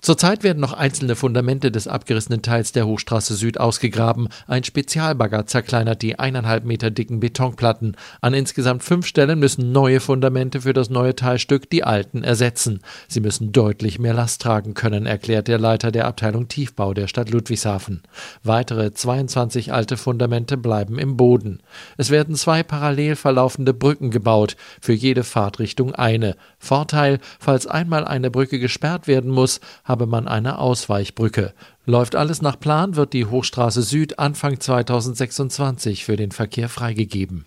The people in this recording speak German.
Zurzeit werden noch einzelne Fundamente des abgerissenen Teils der Hochstraße Süd ausgegraben. Ein Spezialbagger zerkleinert die 1,5 Meter dicken Betonplatten. An insgesamt 5 Stellen müssen neue Fundamente für das neue Teilstück die alten ersetzen. Sie müssen deutlich mehr Last tragen können, erklärt der Leiter der Abteilung Tiefbau der Stadt Ludwigshafen. Weitere 22 alte Fundamente bleiben im Boden. Es werden 2 parallel verlaufende Brücken gebaut, für jede Fahrtrichtung eine. Vorteil: falls einmal eine Brücke gesperrt werden muss, habe man eine Ausweichbrücke. Läuft alles nach Plan, wird die Hochstraße Süd Anfang 2026 für den Verkehr freigegeben.